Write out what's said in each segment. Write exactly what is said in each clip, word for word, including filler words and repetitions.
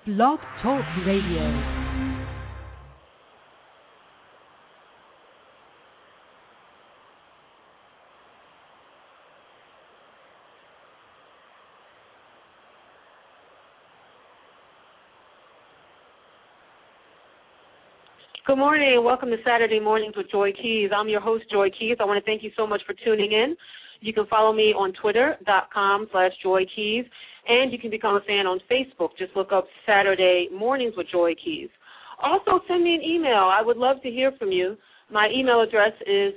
Blog Talk Radio. Good morning and welcome to Saturday Mornings with Joy Keys. I'm your host, Joy Keys. I want to thank you so much for tuning in. You can follow me on twitter.com slash Joy Keys, and you can become a fan on Facebook. Just look up Saturday Mornings with Joy Keys. Also, send me an email. I would love to hear from you. My email address is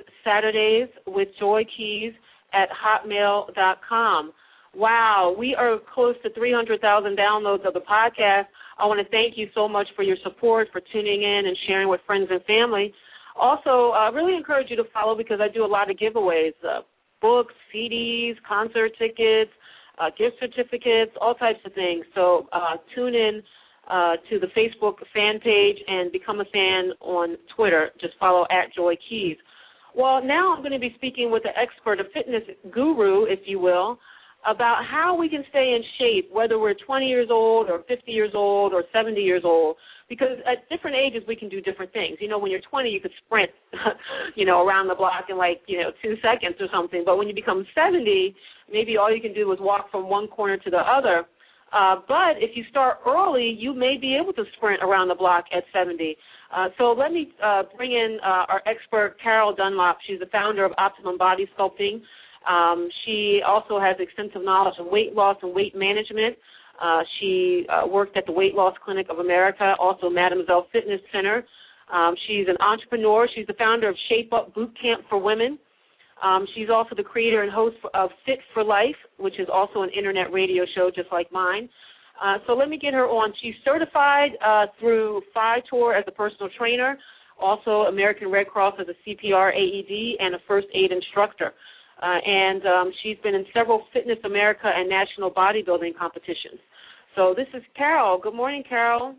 saturdayswithjoykeys at hotmail dot com. Wow, we are close to three hundred thousand downloads of the podcast. I want to thank you so much for your support, for tuning in and sharing with friends and family. Also, I uh, really encourage you to follow because I do a lot of giveaways, uh, books, C Ds, concert tickets, uh, gift certificates, all types of things. So uh, tune in uh, to the Facebook fan page and become a fan on Twitter. Just follow at Joy Keys. Well, now I'm going to be speaking with an expert, a fitness guru, if you will, about how we can stay in shape, whether we're twenty years old or fifty years old or seventy years old, because at different ages we can do different things. You know, when you're twenty, you could sprint, you know, around the block in like, you know, two seconds or something. But when you become seventy, maybe all you can do is walk from one corner to the other. Uh, but if you start early, you may be able to sprint around the block at seventy. Uh, so let me uh, bring in uh, our expert, Carol Dunlop. She's the founder of Optimum Body Sculpting. Um, she also has extensive knowledge of weight loss and weight management. Uh, she uh, worked at the Weight Loss Clinic of America, also Mademoiselle Fitness Center. Um, she's an entrepreneur. She's the founder of Shape Up Boot Camp for Women. Um, she's also the creator and host of Fit for Life, which is also an internet radio show just like mine. Uh, so let me get her on. She's certified uh, through FITOR as a personal trainer, also American Red Cross as a C P R A E D and a first aid instructor. Uh, and um, she's been in several Fitness America and national bodybuilding competitions. So this is Carol. Good morning, Carol.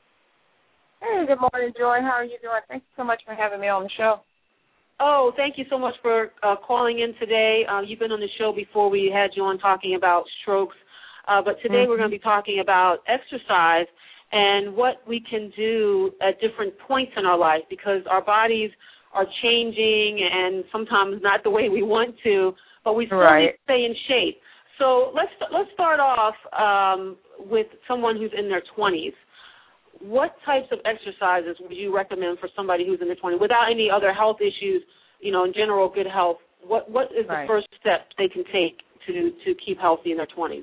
Hey, good morning, Joy. How are you doing? Thanks so much for having me on the show. Oh, thank you so much for uh, calling in today. Uh, you've been on the show before. We had you on talking about strokes. Uh, but today mm-hmm. we're going to be talking about exercise and what we can do at different points in our life because our bodies are changing and sometimes not the way we want to, but we still right. need to stay in shape. So let's let's start off um, with someone who's in their twenties. What types of exercises would you recommend for somebody who's in their twenties without any other health issues, you know, in general good health? What What is right. the first step they can take to, to keep healthy in their twenties?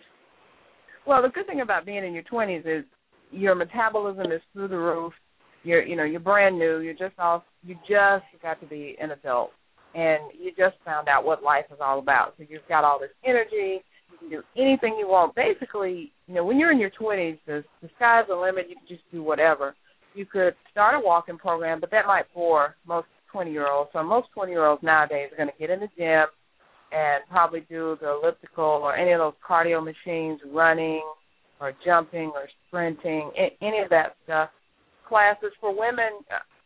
Well, the good thing about being in your twenties is your metabolism is through the roof. You're, you know, you're brand new. You're just off. You just got to be an adult, and you just found out what life is all about. So you've got all this energy. You can do anything you want. Basically, you know, when you're in your twenties, the, the sky's the limit. You can just do whatever. You could start a walking program, but that might bore most twenty-year-olds. So most twenty-year-olds nowadays are going to get in the gym and probably do the elliptical or any of those cardio machines, running or jumping or sprinting, any of that stuff. Classes for women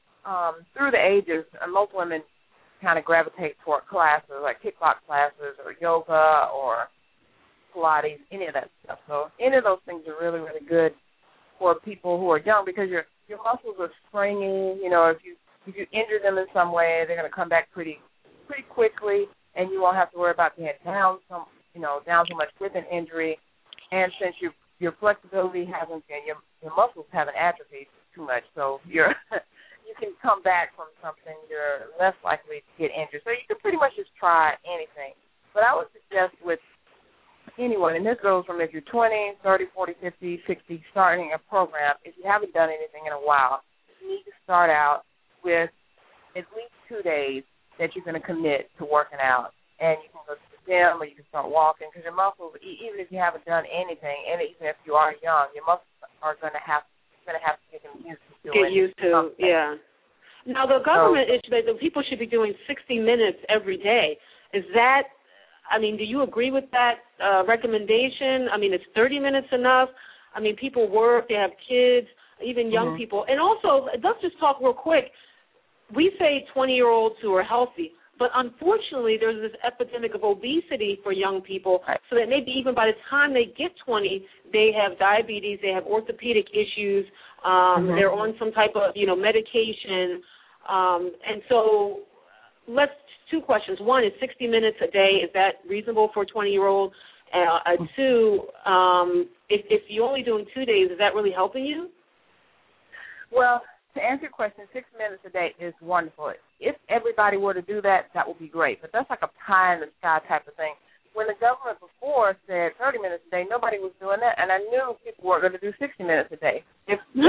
um, through the ages, and most women kind of gravitate toward classes like kickbox classes or yoga or Pilates, any of that stuff. So any of those things are really, really good for people who are young because your your muscles are springy. You know, if you if you injure them in some way, they're going to come back pretty pretty quickly, and you won't have to worry about being down some you know down so much with an injury. And since your your flexibility hasn't and your your muscles haven't atrophied too much, so you're you can come back from something, you're less likely to get injured. So you can pretty much just try anything. But I would suggest with anyone, and this goes from if you're twenty, thirty, forty, fifty, sixty, starting a program, if you haven't done anything in a while, you need to start out with at least two days that you're going to commit to working out. And you can go to the gym or you can start walking because your muscles, even if you haven't done anything, and even if you are young, your muscles are going to have going to have to get them used to doing Get used to, something. yeah. Now, the government so, issue that the people should be doing sixty minutes every day. Is that, I mean, do you agree with that uh, recommendation? I mean, is thirty minutes enough? I mean, people work, they have kids, even young mm-hmm. people. And also, let's just talk real quick. We say twenty-year-olds who are healthy, But unfortunately, there's this epidemic of obesity for young people, right. So that maybe even by the time they get twenty, they have diabetes, they have orthopedic issues, um, mm-hmm. they're on some type of, you know, medication. Um, and so let's, two questions. One, is sixty minutes a day, is that reasonable for a twenty-year-old? Uh, uh, two, um, if, if you're only doing two days, is that really helping you? Well, to answer your question, six minutes a day is wonderful. If everybody were to do that, that would be great. But that's like a pie-in-the-sky type of thing. When the government before said thirty minutes a day, nobody was doing that, and I knew people weren't going to do sixty minutes a day. If, if,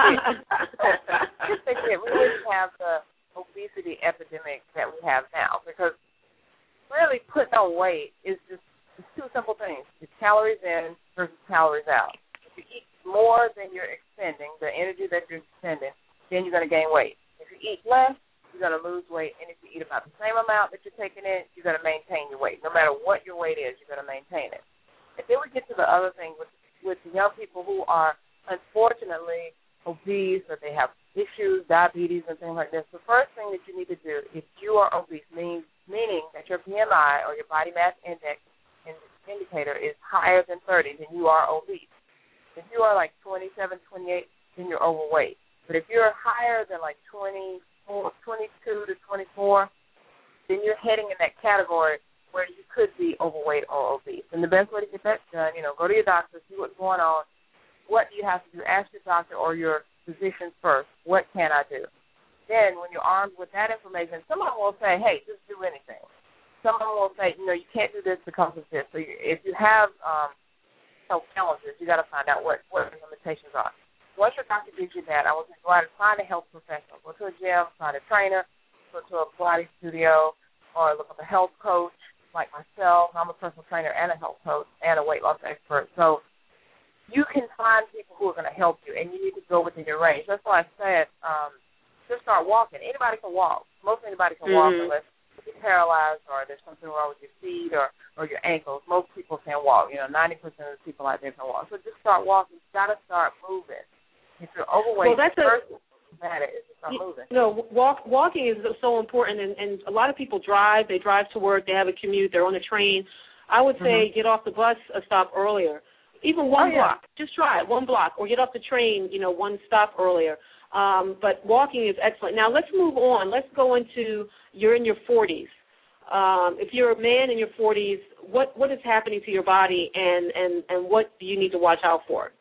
if they did, we wouldn't have the obesity epidemic that we have now, because really putting on weight is just it's two simple things. It's calories in versus calories out. If you eat more than you're expending, the energy that you're expending, then you're going to gain weight. If you eat less, you're going to lose weight. And if you eat about the same amount that you're taking in, you're going to maintain your weight. No matter what your weight is, you're going to maintain it. And then we get to the other thing with, with the young people who are unfortunately obese, or they have issues, diabetes, and things like this. The first thing that you need to do if you are obese, means, meaning that your B M I or your body mass index indicator is higher than thirty, then you are obese. If you are like twenty-seven, twenty-eight, then you're overweight. But if you're higher than like twenty-four, twenty-two to twenty-four, then you're heading in that category where you could be overweight or obese. And the best way to get that done, you know, go to your doctor, see what's going on. What do you have to do? Ask your doctor or your physician first, what can I do? Then when you're armed with that information, someone will say, hey, just do anything. Someone will say, you know, you can't do this because of this. So you, if you have um, health challenges, you got to find out what, what the limitations are. Once your doctor gives you that, I will just go out and find a health professional. Go to a gym, find a trainer, go to a Pilates studio, or look up a health coach like myself. I'm a personal trainer and a health coach and a weight loss expert. So you can find people who are going to help you, and you need to go within your range. That's why I said um, just start walking. Anybody can walk. Most anybody can walk mm-hmm. unless you're paralyzed or there's something wrong with your feet or, or your ankles. Most people can walk. You know, ninety percent of the people out there can walk. So just start walking. You've got to start moving. If you're overweight, well, that's the a, first thing that is to start moving. No, walk, walking is so important, and, and a lot of people drive. They drive to work. They have a commute. They're on the train. I would say mm-hmm. get off the bus a stop earlier. Even one oh, yeah. block. Just try it, one block. Or get off the train, you know, one stop earlier. Um, but walking is excellent. Now, let's move on. Let's go into you're in your forties. Um, if you're a man in your forties, what, what is happening to your body, and, and, and what do you need to watch out for?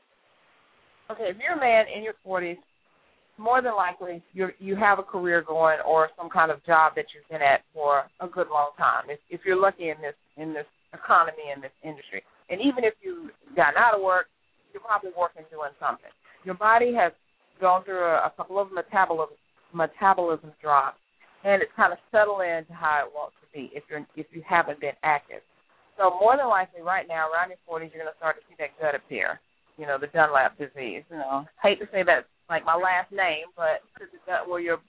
Okay, if you're a man in your forties, more than likely you you have a career going or some kind of job that you've been at for a good long time. If, if you're lucky in this in this economy, in this industry. And even if you've gotten out of work, you're probably working doing something. Your body has gone through a, a couple of metabolism metabolism drops, and it's kind of settled into how it wants to be if you're if you haven't been active. So more than likely, right now, around your forties, you're going to start to see that gut appear. You know, the Dunlap disease. You know, hate to say that's like my last name, but it's the gut where you're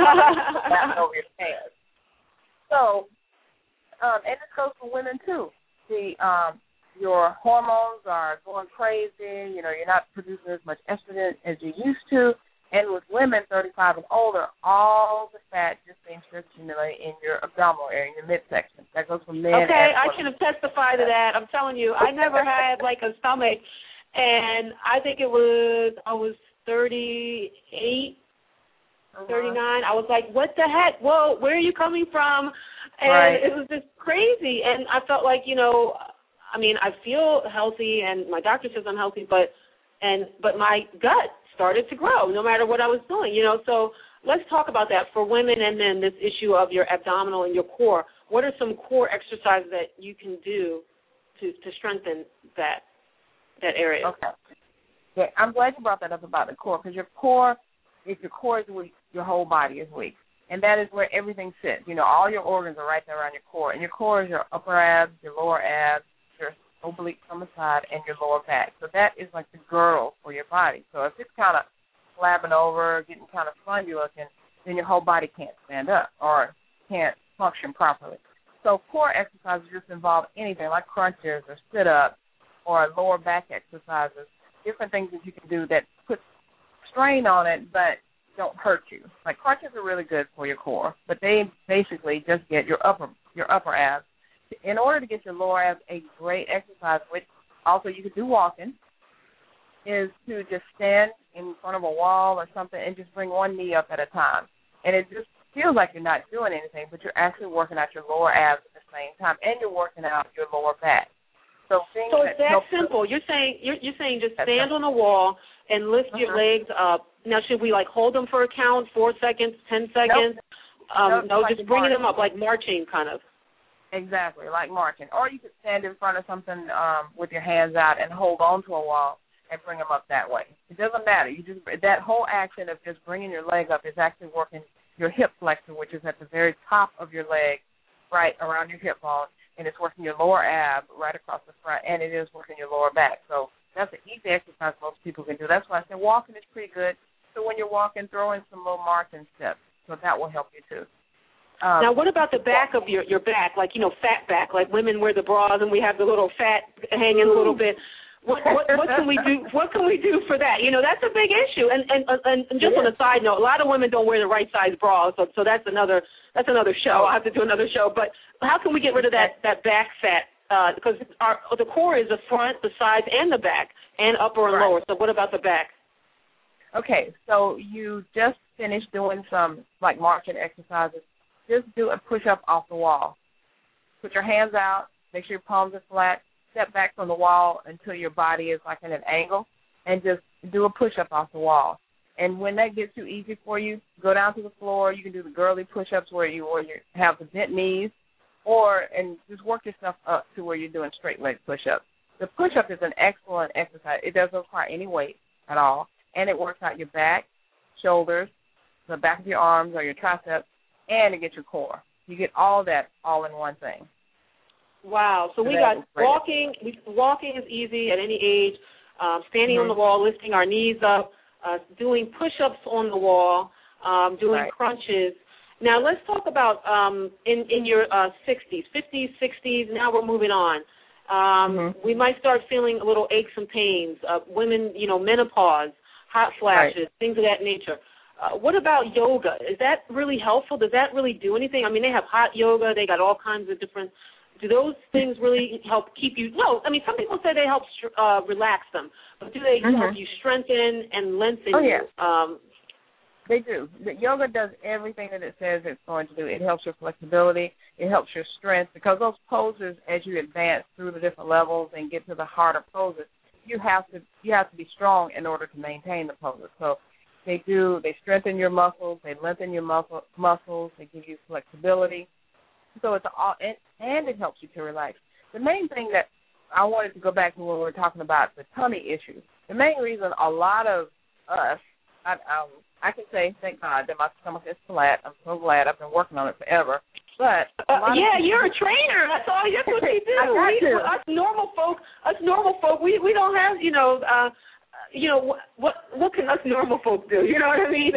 uh, over your pants. So, um, and this goes for women too. The um, your hormones are going crazy. You know, you're not producing as much estrogen as you used to. And with women thirty-five and older, all the fat just seems to accumulate in your abdominal area, in your midsection. That goes for men. Okay, and I can testify to that. I'm telling you, I never had like a stomach, and I think it was I was thirty-eight, uh-huh. thirty-nine. I was like, what the heck? Whoa, where are you coming from? And right. it was just crazy. And I felt like, you know, I mean, I feel healthy, and my doctor says I'm healthy, but and but my gut started to grow no matter what I was doing, you know. So let's talk about that for women, and then this issue of your abdominal and your core. What are some core exercises that you can do to, to strengthen that that area? Okay. Yeah, I'm glad you brought that up about the core, because your core, if your core is weak, your whole body is weak. And that is where everything sits. You know, all your organs are right there around your core. And your core is your upper abs, your lower abs, your obliques on the side, and your lower back. So that is like the girdle for your body. So if it's kind of slapping over, getting kind of spongy looking, then your whole body can't stand up or can't function properly. So core exercises just involve anything like crunches or sit-ups or lower back exercises, different things that you can do that put strain on it but don't hurt you. Like crunches are really good for your core, but they basically just get your upper your upper abs. In order to get your lower abs, a great exercise, which also you could do walking, is to just stand in front of a wall or something and just bring one knee up at a time. And it just feels like you're not doing anything, but you're actually working out your lower abs at the same time, and you're working out your lower back. So, so it's that, that simple. You're saying you're, you're saying just stand on a wall and lift uh-huh. your legs up. Now, should we like hold them for a count, four seconds, ten seconds? Nope. Um, nope, no, like just bringing marching. them up like marching, kind of. Exactly, like marching. Or you could stand in front of something um, with your hands out and hold on to a wall and bring them up that way. It doesn't matter. You just that whole action of just bringing your leg up is actually working your hip flexor, which is at the very top of your leg, right around your hip bone, and it's working your lower ab right across the front, and it is working your lower back. So that's an easy exercise most people can do. That's why I said walking is pretty good. So when you're walking, throw in some little marching steps. So that will help you too. Um, now, what about the back of your, your back, like, you know, fat back, like women wear the bras and we have the little fat hanging a little bit. What, what, what can we do? What can we do for that? You know, that's a big issue. And and, and just on a side note, a lot of women don't wear the right size bras, so so that's another that's another show. I'll have to do another show. But how can we get rid of that that back fat? Uh, because our the core is the front, the sides, and the back, and upper and right. lower. So what about the back? Okay, so you just finished doing some like marching exercises. Just do a push-up off the wall. Put your hands out. Make sure your palms are flat. Step back from the wall until your body is like in an angle, and just do a push-up off the wall. And when that gets too easy for you, go down to the floor. You can do the girly push-ups where you where you have the bent knees, or and just work yourself up to where you're doing straight leg push-ups. The push-up is an excellent exercise. It doesn't require any weight at all, and it works out your back, shoulders, the back of your arms or your triceps, and it gets your core. You get all that all in one thing. Wow. So we got walking. Walking is easy at any age. Um, standing mm-hmm. on the wall, lifting our knees up, uh, doing push-ups on the wall, um, doing right. crunches. Now let's talk about um, in in your uh, sixties, fifties, sixties. Now we're moving on. Um, mm-hmm. We might start feeling a little aches and pains. Uh, women, you know, menopause, hot flashes, right. things of that nature. Uh, what about yoga? Is that really helpful? Does that really do anything? I mean, they have hot yoga. They got all kinds of different. Do those things really help keep you? No, I mean, some people say they help uh, relax them, but do they mm-hmm. help you strengthen and lengthen? Oh, yeah. You? Um, they do. The yoga does everything that it says it's going to do. It helps your flexibility. It helps your strength, because those poses, as you advance through the different levels and get to the harder poses, you have to you have to be strong in order to maintain the poses. So they do. They strengthen your muscles. They lengthen your muscle, muscles. They give you flexibility. So it's all, and, and it helps you to relax. The main thing that I wanted to go back to when we were talking about the tummy issue, the main reason a lot of us, I, um, I can say, thank God, that my stomach is flat. I'm so glad. I've been working on it forever. But a lot uh, yeah, of you're a trainer. That's all. That's what they do. I got we, to. Us normal folk, us normal folk, we we don't have, you know, uh, you know, what what can us normal folk do? You know what I mean?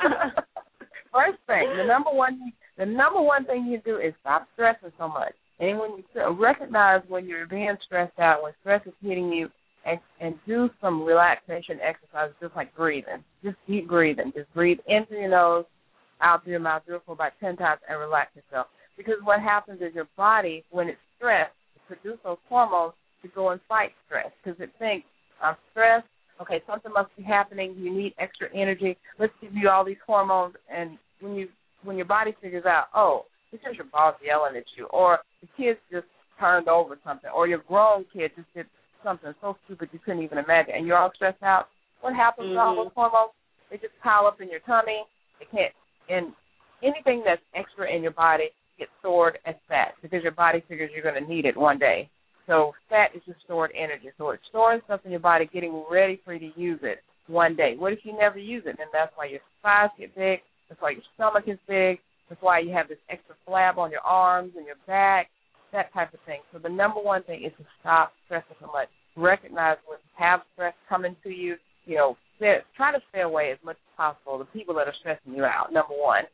First thing, the number one, the number one thing you do is stop stressing so much. And when you recognize when you're being stressed out, when stress is hitting you, and and do some relaxation exercises, just like breathing. Just deep breathing. Just breathe in through your nose, out through your mouth. Do it for about ten times and relax yourself. Because what happens is your body, when it's stressed, it produces those hormones to go and fight stress. Because it thinks, I'm stressed. Okay, something must be happening. You need extra energy. Let's give you all these hormones. And when you when your body figures out, oh, it's just your boss yelling at you, or the kids just turned over something, or your grown kid just did something so stupid you couldn't even imagine, and you're all stressed out, what happens mm-hmm. to all those hormones? They just pile up in your tummy. They can't, and anything that's extra in your body gets stored as fat, because your body figures you're going to need it one day. So fat is just stored energy. So it's storing stuff in your body, getting ready for you to use it one day. What if you never use it? And that's why your thighs get big. That's why your stomach is big. That's why you have this extra flab on your arms and your back, that type of thing. So the number one thing is to stop stressing so much. Recognize when you have stress coming to you. You know, stay, try to stay away as much as possible the people that are stressing you out, number one.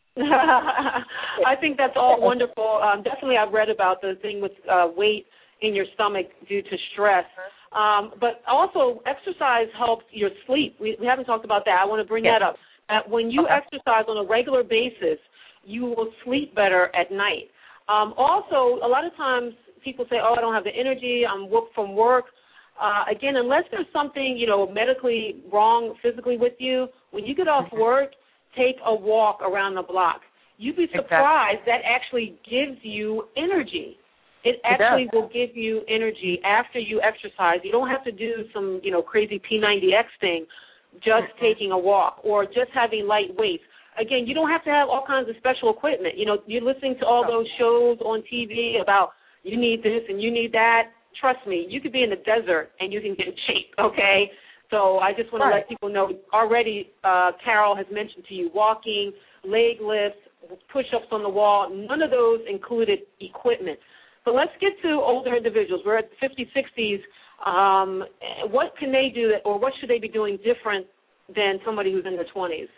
I think that's all wonderful. Um, definitely I've read about the thing with uh, weight in your stomach due to stress. Um, but also exercise helps your sleep. We, we haven't talked about that. I want to bring yes. that up. that when you okay. exercise on a regular basis, you will sleep better at night. Um, also, a lot of times people say, oh, I don't have the energy, I'm whooped from work. Uh, again, unless there's something, you know, medically wrong physically with you, when you get off work, take a walk around the block. You'd be surprised exactly. that actually gives you energy. It actually it will give you energy after you exercise. You don't have to do some, you know, crazy P ninety X thing, just mm-hmm. taking a walk or just having light weights. Again, you don't have to have all kinds of special equipment. You know, you're listening to all those shows on T V about you need this and you need that. Trust me, you could be in the desert and you can get in shape, okay? So I just want right. to let people know already uh, Carol has mentioned to you walking, leg lifts, push-ups on the wall. None of those included equipment. But let's get to older individuals. We're at fifties, sixties. Um, what can they do or what should they be doing different than somebody who's in their twenties?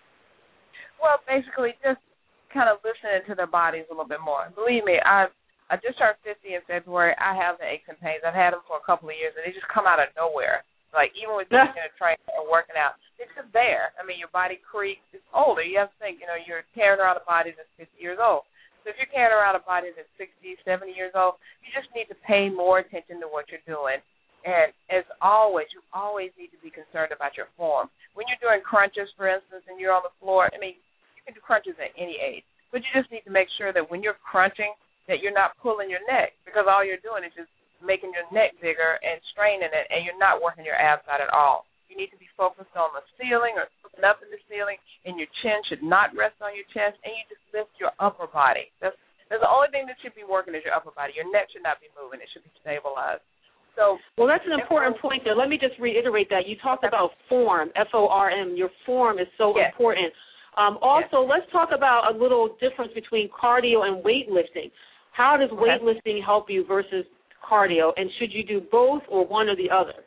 Well, basically just kind of listening to their bodies a little bit more. Believe me, I've I just turned fifty in February. I have the aches and pains. I've had them for a couple of years, and they just come out of nowhere. Like, even with being in a train or working out, it's just there. I mean, your body creaks. It's older. You have to think, you know, you're carrying around a body that's fifty years old. So if you're carrying around a body that's sixty, seventy years old, you just need to pay more attention to what you're doing. And as always, you always need to be concerned about your form. When you're doing crunches, for instance, and you're on the floor, I mean, you can do crunches at any age. But you just need to make sure that when you're crunching, that you're not pulling your neck, because all you're doing is just making your neck bigger and straining it, and you're not working your abs out at all. You need to be focused on the ceiling or looking up in the ceiling, and your chin should not rest on your chest, and you just lift your upper body. That's, that's the only thing that should be working is your upper body. Your neck should not be moving. It should be stabilized. So, well, that's an important point there. Let me just reiterate that. You talked about form, F O R M. Your form is so yes. important. Um, also, yes. let's talk about a little difference between cardio and weightlifting. How does weightlifting help you versus cardio, and should you do both or one or the other?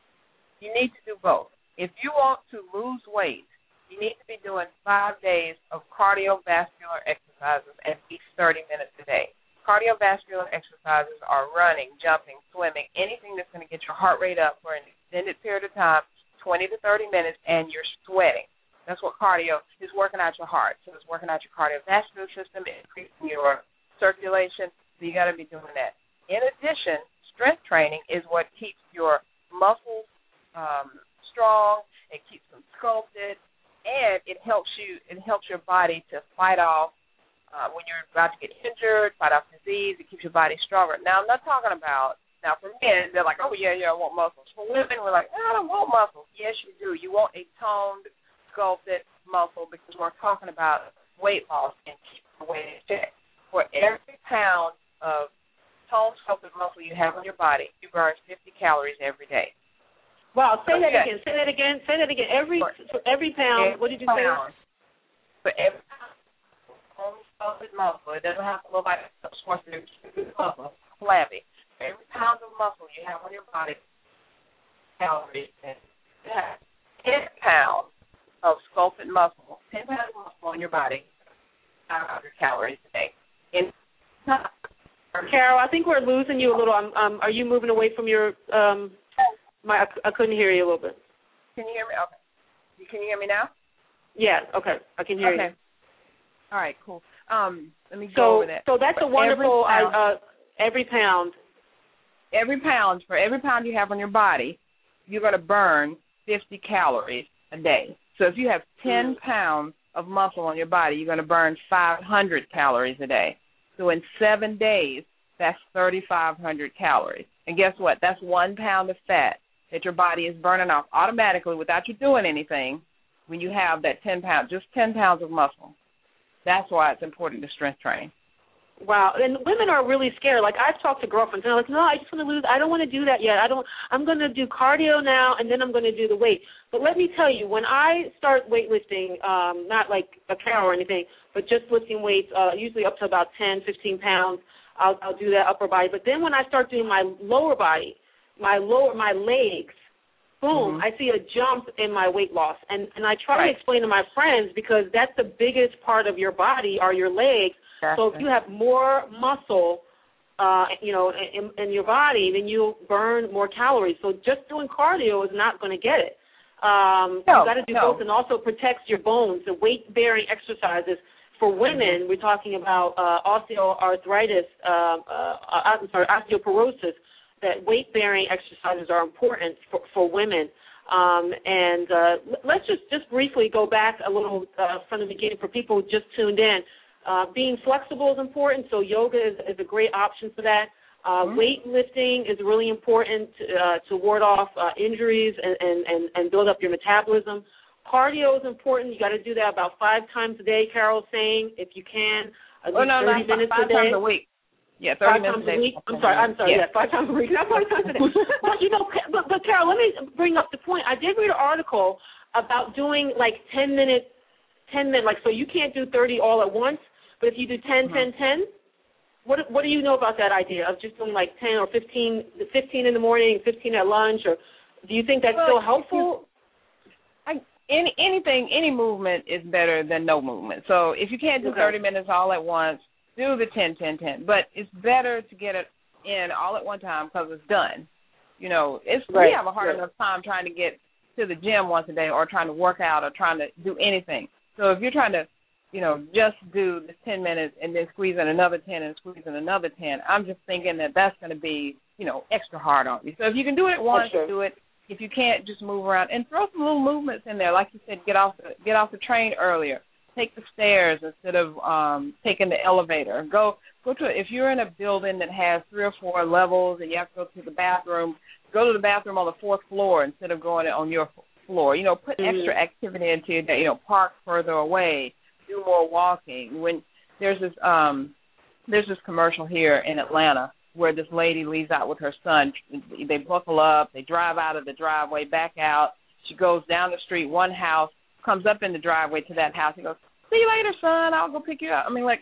You need to do both. If you want to lose weight, you need to be doing five days of cardiovascular exercises at least thirty minutes a day. Cardiovascular exercises are running, jumping, swimming, anything that's going to get your heart rate up for an extended period of time, twenty to thirty minutes, and you're sweating. That's what cardio is, working out your heart. So it's working out your cardiovascular system, increasing your circulation. So you got to be doing that. In addition, strength training is what keeps your muscles um, strong. It keeps them sculpted, and it helps you. It helps your body to fight off uh, when you're about to get injured, fight off disease. It keeps your body stronger. Now, I'm not talking about. Now, for men, they're like, oh yeah, yeah, I want muscles. For women, we're like, I don't want muscles. Yes, you do. You want a toned, sculpted muscle because we're talking about weight loss and keeping the weight in check. For every pound of toned, sculpted muscle you have on your body, you burn fifty calories every day. Wow, say so that yes. again. Say that again. Say that again. Every for, for every pound, every what did you pound, say? For every pound of toned, sculpted muscle, it doesn't have to look like a muscle, flabby. For every pound of muscle you have on your body, calories, and you have ten pounds of sculpted muscle, ten pounds of muscle on your body, five hundred calories a day. In Carol, I think we're losing you a little. Um, um, are you moving away from your? Um, my, I, I couldn't hear you a little bit. Can you hear me? Okay. Can you hear me now? Yeah. Okay. I can hear okay. you. All right. Cool. Um, let me so, go over that. So that's for a wonderful. Every pound, uh, every pound. Every pound for every pound you have on your body, you're going to burn fifty calories a day. So if you have ten mm. pounds of muscle on your body, you're going to burn five hundred calories a day. So in seven days, that's thirty-five hundred calories. And guess what? That's one pound of fat that your body is burning off automatically without you doing anything when you have that ten pounds, just ten pounds of muscle. That's why it's important to strength train. Wow, and women are really scared. Like, I've talked to girlfriends, and they're like, no, I just want to lose. I don't want to do that yet. I don't. I'm going to do cardio now, and then I'm going to do the weight. But let me tell you, when I start weightlifting, um, not like a cow or anything, but just lifting weights, uh, usually up to about ten, fifteen pounds, I'll, I'll do that upper body. But then when I start doing my lower body, my lower, my legs, boom, mm-hmm. I see a jump in my weight loss. And, and I try right. to explain to my friends, because that's the biggest part of your body are your legs. So if you have more muscle, uh, you know, in, in your body, then you'll burn more calories. So just doing cardio is not going to get it. Um, no, you got to do no. both, and also protects your bones. The weight-bearing exercises for women, we're talking about uh, osteoarthritis, uh, uh, I'm sorry, osteoporosis, that weight-bearing exercises are important for, for women. Um, and uh, let's just, just briefly go back a little uh, from the beginning for people who just tuned in. Uh, being flexible is important, so yoga is, is a great option for that. Uh, mm-hmm. Weightlifting is really important to, uh, to ward off uh, injuries and, and, and, and build up your metabolism. Cardio is important. You got to do that about five times a day, Carol's saying, if you can. At oh, least no, thirty no, minutes five a day. times a week. Yeah, thirty five minutes times a week. I'm day. sorry, I'm sorry, yeah, yeah five times a week. Not five times a day. But, you know, but, but, Carol, let me bring up the point. I did read an article about doing, like, ten minute, ten minute, like, so you can't do thirty all at once, but if you do ten, mm-hmm. ten, ten, what what do you know about that idea of just doing, like, ten or fifteen, fifteen in the morning, fifteen at lunch, or do you think that's well, still helpful? I, any anything, any movement is better than no movement. So if you can't do okay. thirty minutes all at once, do the ten, ten, ten. But it's better to get it in all at one time because it's done. You know, it's right. we have a hard right. enough time trying to get to the gym once a day or trying to work out or trying to do anything. So if you're trying to, you know, just do the ten minutes and then squeeze in another ten and squeeze in another ten, I'm just thinking that that's going to be, you know, extra hard on you. So if you can do it once, do it. If you can't, just move around and throw some little movements in there. Like you said, get off the, get off the train earlier. Take the stairs instead of um, taking the elevator. Go go to if you're in a building that has three or four levels and you have to go to the bathroom, go to the bathroom on the fourth floor instead of going on your floor. You know, put mm-hmm. extra activity into your day. You know, park further away, do more walking. When there's this um, there's this commercial here in Atlanta where this lady leaves out with her son. They buckle up, they drive out of the driveway, back out. She goes down the street, one house, comes up in the driveway to that house. He goes, see you later, son. I'll go pick you up. I mean, like,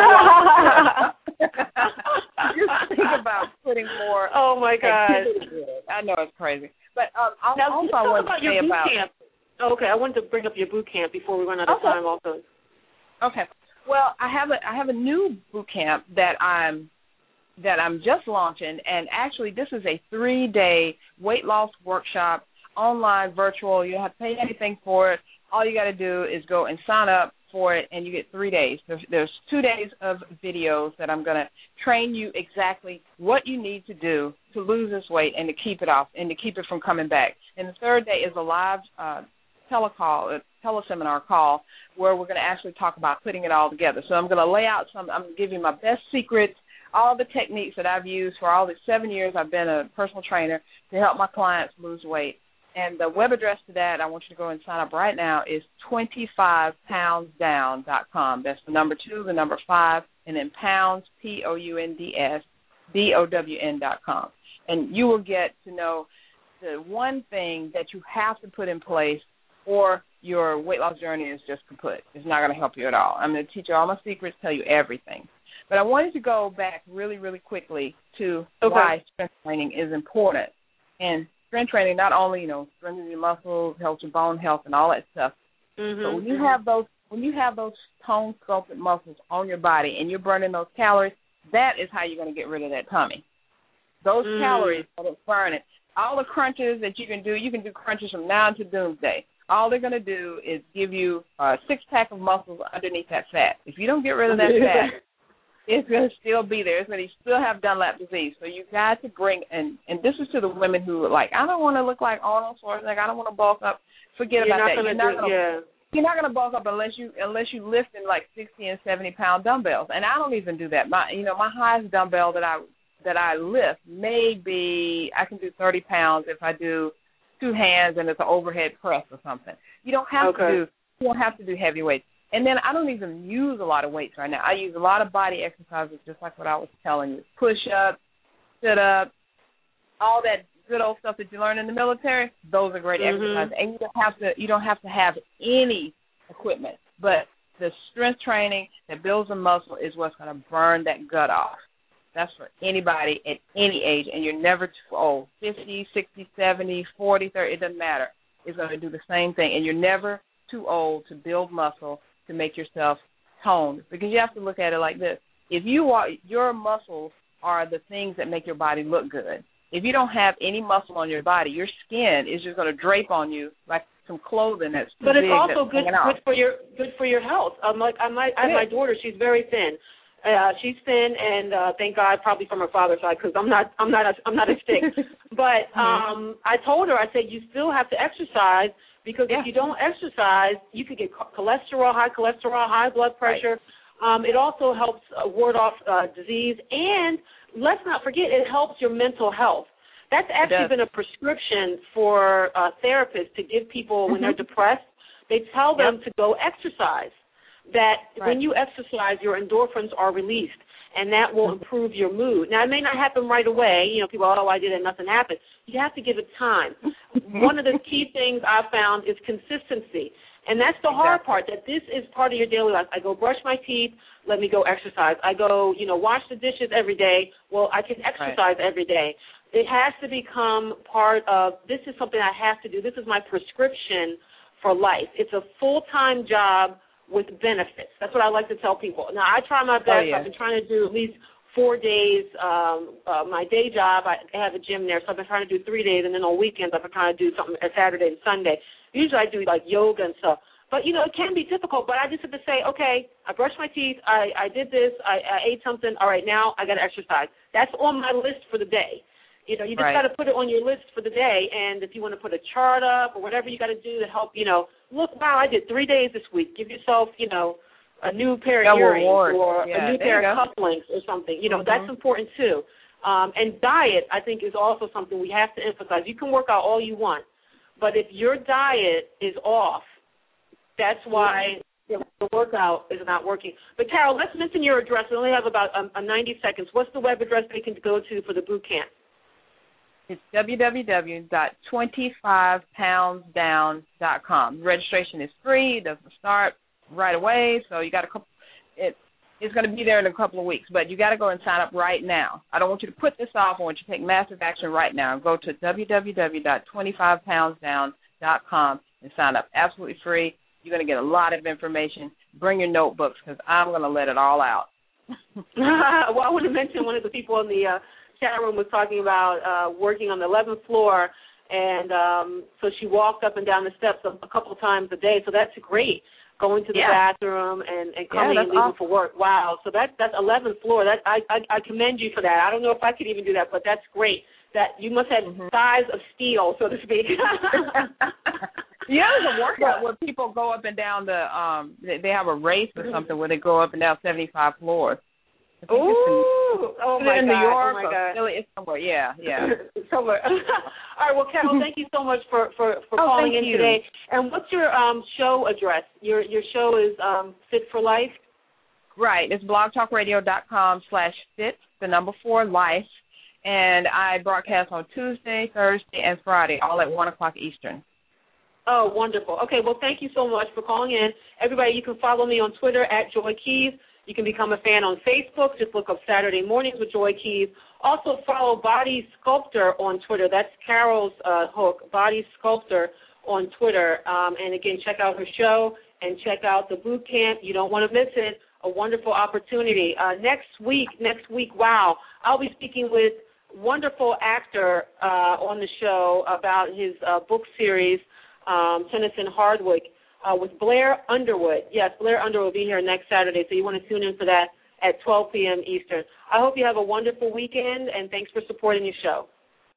just think about putting more. Oh, my God. I know it's crazy. But um, I'll, now, also let's I talk wanted about to your say boot about. camp. Oh, okay, I wanted to bring up your boot camp before we run out of okay. time also. Okay. Well, I have a I have a new boot camp that I'm that I'm just launching, and actually this is a three-day weight loss workshop, online, virtual. You don't have to pay anything for it. All you got to do is go and sign up for it, and you get three days. There's, there's two days of videos that I'm going to train you exactly what you need to do to lose this weight and to keep it off and to keep it from coming back. And the third day is a live uh, telecall, a teleseminar call, where we're going to actually talk about putting it all together. So I'm going to lay out some, I'm going to give you my best secrets, all the techniques that I've used for all the seven years I've been a personal trainer to help my clients lose weight. And the web address to that, I want you to go and sign up right now, is twenty-five pounds down dot com. That's the number two, the number five, and then pounds, P O U N D S, D O W N dot com. And you will get to know the one thing that you have to put in place or your weight loss journey is just kaput. It's not going to help you at all. I'm going to teach you all my secrets, tell you everything. But I wanted to go back really, really quickly to okay. why strength training is important. And strength training not only, you know, strengthens your muscles, helps your bone health and all that stuff. Mm-hmm. But when you have those when you have those tone sculpted muscles on your body and you're burning those calories, that is how you're going to get rid of that tummy. Those mm. calories that are burning. All the crunches that you can do, you can do crunches from now to doomsday. All they're going to do is give you a six-pack of muscles underneath that fat. If you don't get rid of that fat, it's going to still be there. It's going to still have Dunlap disease. So you got to bring, and, and this is to the women who are like, I don't want to look like Arnold Schwarzenegger. I don't want to bulk up. Forget you're about not that. Gonna you're not do, going to. Yeah. You're not going to bulk up unless you unless you lift in like sixty and seventy pound dumbbells. And I don't even do that. My you know my highest dumbbell that I that I lift may be I can do thirty pounds if I do two hands and it's an overhead press or something. You don't have okay. to do you don't have to do heavy weights. And then I don't even use a lot of weights right now. I use a lot of body exercises, just like what I was telling you. Push-ups, sit-ups, all that good old stuff that you learn in the military. Those are great mm-hmm. exercises. And you don't have to you don't have to have any equipment. But the strength training that builds the muscle is what's going to burn that gut off. That's for anybody at any age, and you're never too old. fifty, sixty, seventy, forty, thirty, it doesn't matter. It's going to do the same thing. And you're never too old to build muscle, to make yourself toned, because you have to look at it like this. If you are, your muscles are the things that make your body look good. If you don't have any muscle on your body, your skin is just going to drape on you like some clothing that's too But it's big also that's good hanging out. good for your good for your health. Um, like I my I have my daughter, she's very thin. Uh, she's thin, and uh, thank God, probably from her father's side, because I'm not, I'm not, a, I'm not as thick. But um, I told her, I said, you still have to exercise because yeah. if you don't exercise, you could get cholesterol, high cholesterol, high blood pressure. Right. Um, it also helps uh, ward off uh, disease, and let's not forget, it helps your mental health. That's actually been a prescription for uh, therapists to give people when mm-hmm. they're depressed. They tell them yep. to go exercise. That right. when you exercise, your endorphins are released, and that will improve your mood. Now, it may not happen right away. You know, people, oh, I did it, nothing happened. You have to give it time. One of the key things I've found is consistency, and that's the exactly. hard part, that this is part of your daily life. I go brush my teeth, let me go exercise. I go, you know, wash the dishes every day. Well, I can exercise right. every day. It has to become part of, this is something I have to do. This is my prescription for life. It's a full-time job with benefits. That's what I like to tell people. Now, I try my best. Oh, yeah. I've been trying to do at least four days. Um, uh, my day job, I have a gym there, so I've been trying to do three days, and then on weekends I've been trying to do something at Saturday and Sunday. Usually I do, like, yoga and stuff. But, you know, it can be difficult, but I just have to say, okay, I brushed my teeth, I, I did this, I, I ate something, all right, now I got to exercise. That's on my list for the day. You know, you just right. got to put it on your list for the day, and if you want to put a chart up or whatever you got to do to help, you know, look, wow, I did three days this week. Give yourself, you know, a new pair of earrings reward. or yeah, a new pair of cufflinks or something. You know, mm-hmm. that's important too. Um, and diet, I think, is also something we have to emphasize. You can work out all you want, but if your diet is off, that's why the workout is not working. But, Carol, let's mention your address. We only have about um, ninety seconds. What's the web address they can go to for the boot camp? It's w w w dot twenty-five pounds down dot com. Registration is free. It doesn't start right away, so you got a couple. It, it's going to be there in a couple of weeks, but you got to go and sign up right now. I don't want you to put this off. I want you to take massive action right now. Go to w w w dot twenty-five pounds down dot com and sign up. Absolutely free. You're going to get a lot of information. Bring your notebooks because I'm going to let it all out. Well, I want to mention one of the people in the uh, chat room was talking about uh, working on the eleventh floor, and um, so she walked up and down the steps a, a couple of times a day. So that's great, going to the yeah. bathroom and, and coming yeah, and leaving awesome. for work. Wow. So that, that's eleventh floor. That I, I I commend you for that. I don't know if I could even do that, but that's great. That you must have mm-hmm. thighs of steel, so to speak. Yeah, there's a workout where people go up and down the, um, they, they have a race or something where they go up and down seventy-five floors. Ooh, oh my in God, New York oh my God. Philly, it's somewhere, yeah, yeah. somewhere. All right, well, Carol, thank you so much for, for, for oh, calling in you. today. And what's your um, show address? Your your show is um, Fit for Life? Right, it's blogtalkradio.com slash fit, the number four, life. And I broadcast on Tuesday, Thursday, and Friday, all at one o'clock Eastern. Oh, wonderful. Okay, well, thank you so much for calling in. Everybody, you can follow me on Twitter at Joy Keys. You can become a fan on Facebook. Just look up Saturday Mornings with Joy Keys. Also follow Body Sculptor on Twitter. That's Carol's uh, hook, Body Sculptor on Twitter. Um, and, again, check out her show and check out the boot camp. You don't want to miss it. A wonderful opportunity. Uh, next week, next week, wow, I'll be speaking with wonderful actor uh, on the show about his uh, book series, um, Tennyson Hardwick, uh, with Blair Underwood. Yes, Blair Underwood will be here next Saturday, so you want to tune in for that at twelve p.m. Eastern. I hope you have a wonderful weekend, and thanks for supporting your show.